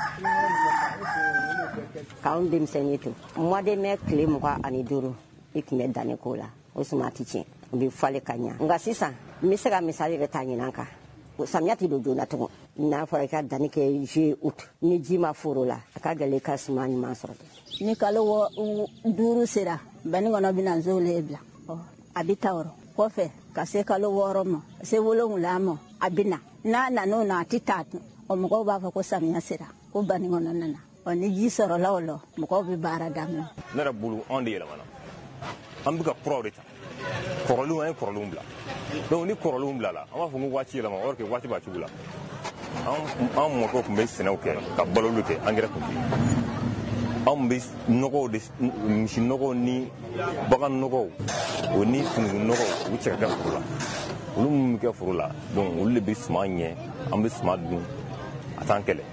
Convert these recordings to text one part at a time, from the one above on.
k'anw denmisɛnnin to mois de mai tile 25 i tun bɛ danni ko la o suma tɛ tiɲɛ u bɛ falen ka ɲɛ nka sisan n bɛ se ka misali yɛrɛ ta ɲinan kan samiya tɛ don joona tugun n'a fɔra i ka danni kɛ juillet août ni ji ma foro la a ka gɛlɛn i ka suma ɲuman sɔrɔ. ni kalo 5 sera bani kɔnɔ bɛna nson le bila a bɛ taa yɔrɔ kɔfɛ ka se kalo 6 ma ka se 7 ma a bɛ na n'a nan'o na a tɛ taa o mɔgɔw b'a fɔ ko samiya sera ko bani kɔnɔ nana ni ji sɔrɔla o la mɔgɔw bɛ baara daminɛ. ne yɛrɛ bolo anw de yɛlɛmana an bɛ ka kuraw de ta kɔrɔlenw an ye kɔrɔlenw bila donc ni kɔrɔlenw bilala an b'a fɔ ko waati yɛlɛma or que waati b'a cogo la an mɔkɛw tun bɛ sɛnɛw kɛ ka balolu kɛ engrais tun bɛ yen anw bɛ nɔgɔw de misi nɔgɔw ni bagan nɔgɔw o ni sunugun nɔgɔw u cɛ ka kɛ foro la olu minnu bɛ kɛ foro la donc olu de bɛ suman ɲɛ an bɛ suman dun a t'an kɛlɛ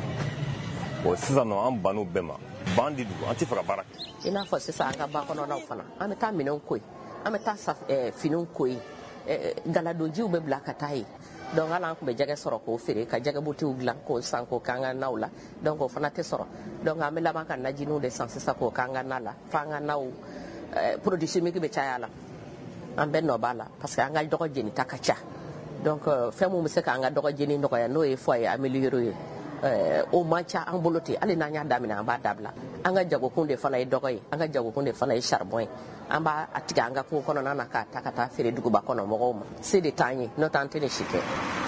bon sisan nɔ an bann'o bɛɛ ma ban de don an tɛ fɛ ka baara kɛ. i n'a fɔ sisan an ka ba kɔnɔnaw fana an bɛ taa minɛnw ko yen an bɛ taa finiw ko yen galadonjiw bɛ bila ka taa yen donc hali an tun bɛ jɛgɛ sɔrɔ k'o feere ka jɛgɛ butiw dilan k'o san k'o k'an ka naw la donc o fana tɛ sɔrɔ donc an bɛ laban ka najiniw de san sisan k'o k'an ka na la f'an ka naw produits chimiques bɛ caya la an bɛɛ nɔ b'a la parce que an ka dɔgɔ jenita ka ca donc fɛn min bɛ se k'an ka dɔgɔ jeni nɔgɔya n'o ye foyer amélioré ye o man ca an bolo ten hali n'an y'a daminɛ an b'a dabila an ka jagokun de fana ye dɔgɔ ye an ka jagokun de fana ye charbon ye an b'a tigɛ an ka kungo kɔnɔna na k'a ta ka taa feere duguba kɔnɔ mɔgɔw ma se de t'an ye n'o t'an tɛ nin si kɛ.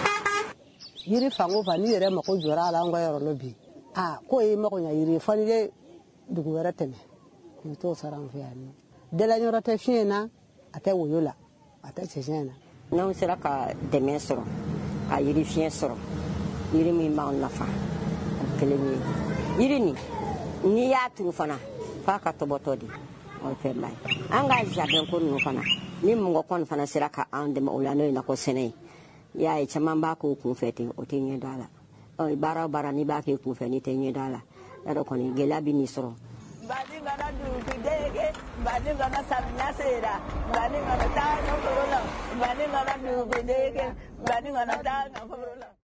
yiri fan o fan n'i yɛrɛ mago jɔra a la an ka yɔrɔ la bi k'o ye mago ɲɛ yiri ye fo n'i ye dugu wɛrɛ tɛmɛ i bɛ t'o sɔrɔ an fɛ yan nɔ dalanyɔrɔ tɛ fiɲɛ na a tɛ woyo la a tɛ cɛncɛn na. n'anw sera ka dɛmɛ sɔrɔ ka yiri fiɲɛ sɔrɔ yiri min b'anw nafa o kelen ye yiri nin n'i y'a turu fana f'a ka tɔbɔtɔ de o ye fɛnba ye an ka jardin ko ninnu fana ni mɔgɔ kɔni fana sera ka an dɛmɛ o la n'o ye nakɔ sɛnɛ ye i y'a ye caman b'a k'o kunfɛ ten o tɛ ɲɛ dɔn a la baara o baara n'i b'a kɛ kunfɛ n'i tɛ ɲɛ dɔn a la y'a dɔn kɔni gɛlɛya bɛ n'i sɔrɔ. Bani kana dugudege, bani kana samiya sera, bani kana taa ɲɛforo la, bani kana dugudege, bani kana taa ɲɛforo la.